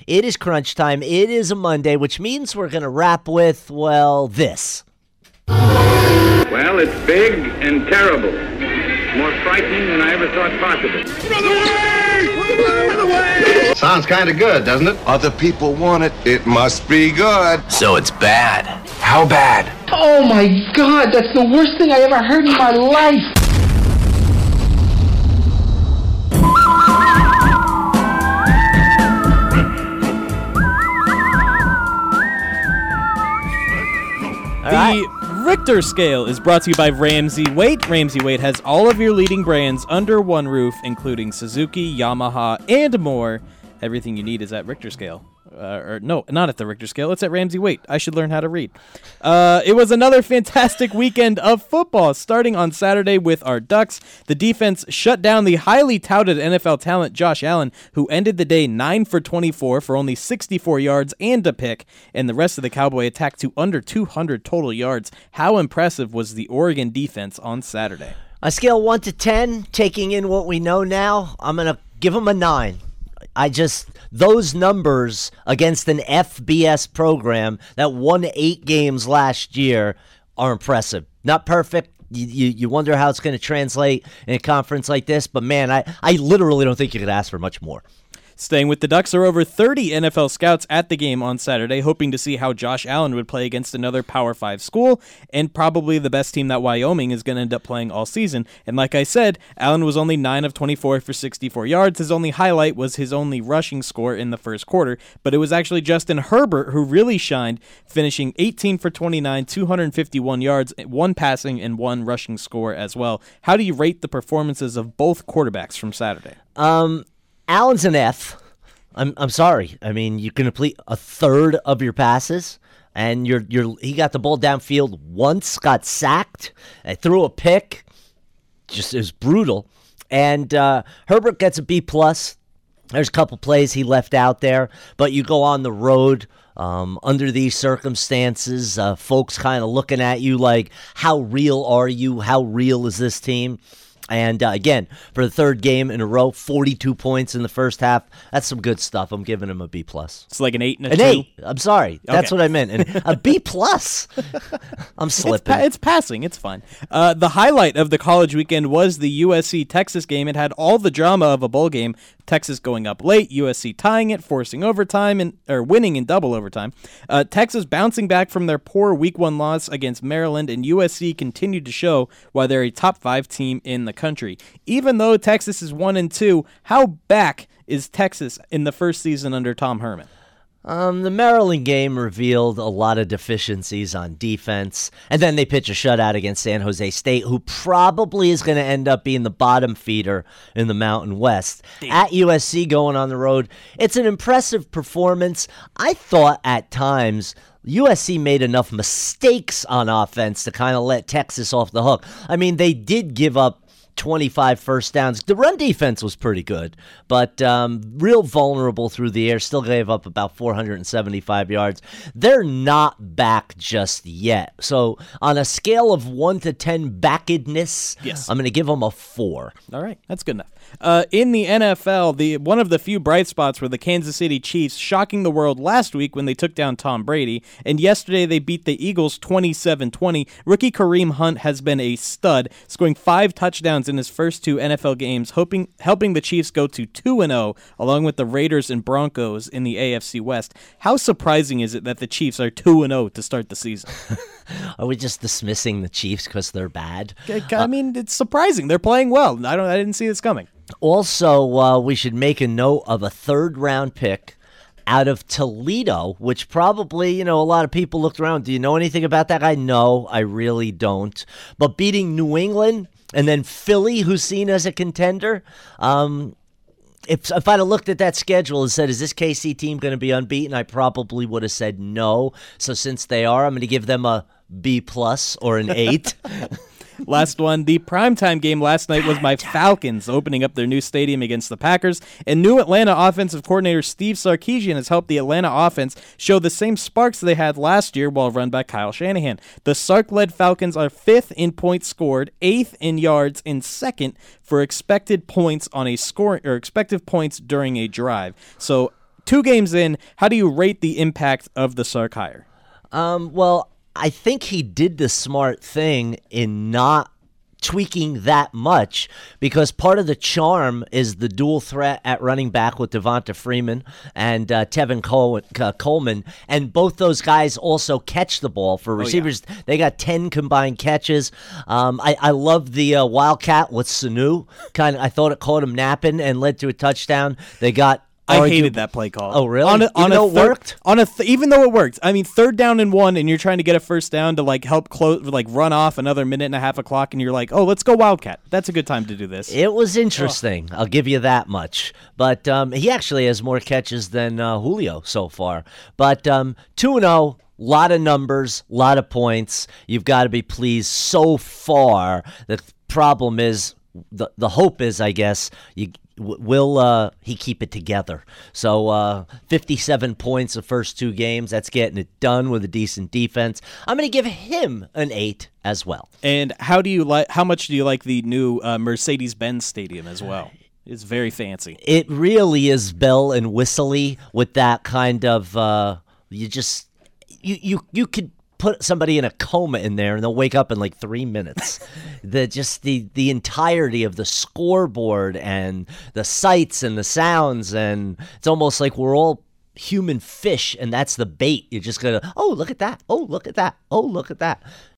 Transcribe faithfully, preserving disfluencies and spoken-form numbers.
It is crunch time. It is a Monday, which means we're going to wrap with, well, this. Well, it's big and terrible. More frightening than I ever thought possible. Run away! Run away! Run away! Sounds kind of good, doesn't it? Other people want it. It must be good. So it's bad. How bad? Oh my God, that's the worst thing I ever heard in my life. The Richter scale is brought to you by Ramsey Weight. Ramsey Weight has all of your leading brands under one roof, including Suzuki, Yamaha, and more. Everything you need is at Richter scale. Uh, or no, not at the Richter scale. It's at Ramsey Weight. I should learn how to read. Uh, it was another fantastic weekend of football, starting on Saturday with our Ducks. The defense shut down the highly touted N F L talent Josh Allen, who ended the day nine for twenty-four for only sixty-four yards and a pick, and the rest of the Cowboy attack to under two hundred total yards. How impressive was the Oregon defense on Saturday? On a scale one to ten, taking in what we know now, I'm going to give them a nine. I just, those numbers against an F B S program that won eight games last year are impressive. Not perfect. You, you, you wonder how it's going to translate in a conference like this, but man, I, I literally don't think you could ask for much more. Staying with the Ducks, there are over thirty N F L scouts at the game on Saturday, hoping to see how Josh Allen would play against another Power five school, and probably the best team that Wyoming is going to end up playing all season. And like I said, Allen was only nine of twenty-four for sixty-four yards. His only highlight was his only rushing score in the first quarter, but it was actually Justin Herbert who really shined, finishing eighteen for twenty-nine, two hundred fifty-one yards, one passing, and one rushing score as well. How do you rate the performances of both quarterbacks from Saturday? Um... Allen's an F. I'm I'm sorry. I mean, you can complete a third of your passes, and you're you're he got the ball downfield once, got sacked, uh, threw a pick. Just is brutal. And uh, Herbert gets a B plus. There's a couple plays he left out there, but you go on the road um, under these circumstances. Uh, folks kind of looking at you like, how real are you? How real is this team? And, uh, again, for the third game in a row, forty-two points in the first half. That's some good stuff. I'm giving him a B+. plus. It's like an eight and a an two? An eight. I'm sorry. That's okay. what I meant. And a B+. plus. I'm slipping. It's, pa- it's passing. It's fine. Uh, the highlight of the college weekend was the U S C-Texas game. It had all the drama of a bowl game. Texas going up late, U S C tying it, forcing overtime, and or winning in double overtime. Uh, Texas bouncing back from their poor week one loss against Maryland, and U S C continued to show why they're a top five team in the country. Even though Texas is one and two, how back is Texas in the first season under Tom Herman? Um, the Maryland game revealed a lot of deficiencies on defense, and then they pitch a shutout against San Jose State, who probably is going to end up being the bottom feeder in the Mountain West. Damn. At U S C going on the road, it's an impressive performance. I thought at times U S C made enough mistakes on offense to kind of let Texas off the hook. I mean, they did give up twenty-five first downs. The run defense was pretty good, but um, real vulnerable through the air. Still gave up about four hundred seventy-five yards. They're not back just yet. So on a scale of one to ten backedness, yes. I'm going to give them a four. All right, that's good enough. Uh, in the N F L, the one of the few bright spots were the Kansas City Chiefs shocking the world last week when they took down Tom Brady, and yesterday they beat the Eagles twenty-seven twenty. Rookie Kareem Hunt has been a stud, scoring five touchdowns in his first two N F L games, hoping helping the Chiefs go to two and oh, along with the Raiders and Broncos in the A F C West. How surprising is it that the Chiefs are two and oh to start the season? Are we just dismissing the Chiefs because they're bad? I, I mean, it's surprising. They're playing well. I don't. I didn't see this coming. Also, uh, we should make a note of a third-round pick out of Toledo, which probably, you know, a lot of people looked around. Do you know anything about that guy? No, I really don't. But beating New England and then Philly, who's seen as a contender, um, if if I'd have looked at that schedule and said, is this K C team going to be unbeaten, I probably would have said no. So since they are, I'm going to give them a B plus or an eight. Last one, the primetime game last night was my Falcons opening up their new stadium against the Packers, and new Atlanta offensive coordinator Steve Sarkisian has helped the Atlanta offense show the same sparks they had last year while run by Kyle Shanahan. The Sark-led Falcons are fifth in points scored, eighth in yards, and second for expected points on a score or expected points during a drive. So two games in, how do you rate the impact of the Sark hire? Um, well, I think he did the smart thing in not tweaking that much, because part of the charm is the dual threat at running back with Devonta Freeman and uh, Tevin Cole- uh, Coleman, and both those guys also catch the ball for receivers. Oh, yeah. They got ten combined catches. Um, I, I love the uh, Wildcat with Sanu. Kind of, I thought it caught him napping and led to a touchdown. They got I Argue- hated that play call. Oh, really? On a, even on though a it third, worked? On a th- even though it worked. I mean, third down and one, and you're trying to get a first down to like help close, like run off another minute and a half of clock, and you're like, oh, let's go Wildcat. That's a good time to do this. It was interesting. Oh. I'll give you that much. But um, he actually has more catches than uh, Julio so far. But um, two and oh. Lot of numbers, lot of points. You've got to be pleased so far. The problem is, the the hope is, I guess, you will uh, he keep it together. So uh, fifty-seven points the first two games. That's getting it done with a decent defense. I'm going to give him an eight as well. And how do you like? How much do you like the new uh, Mercedes-Benz Stadium as well? It's very fancy. It really is bell and whistly with that kind of. Uh, you just. You, you you could put somebody in a coma in there and they'll wake up in like three minutes. the just the the entirety of the scoreboard and the sights and the sounds, and it's almost like we're all human fish, and that's the bait. You're just gonna oh look at that, oh look at that, oh look at that.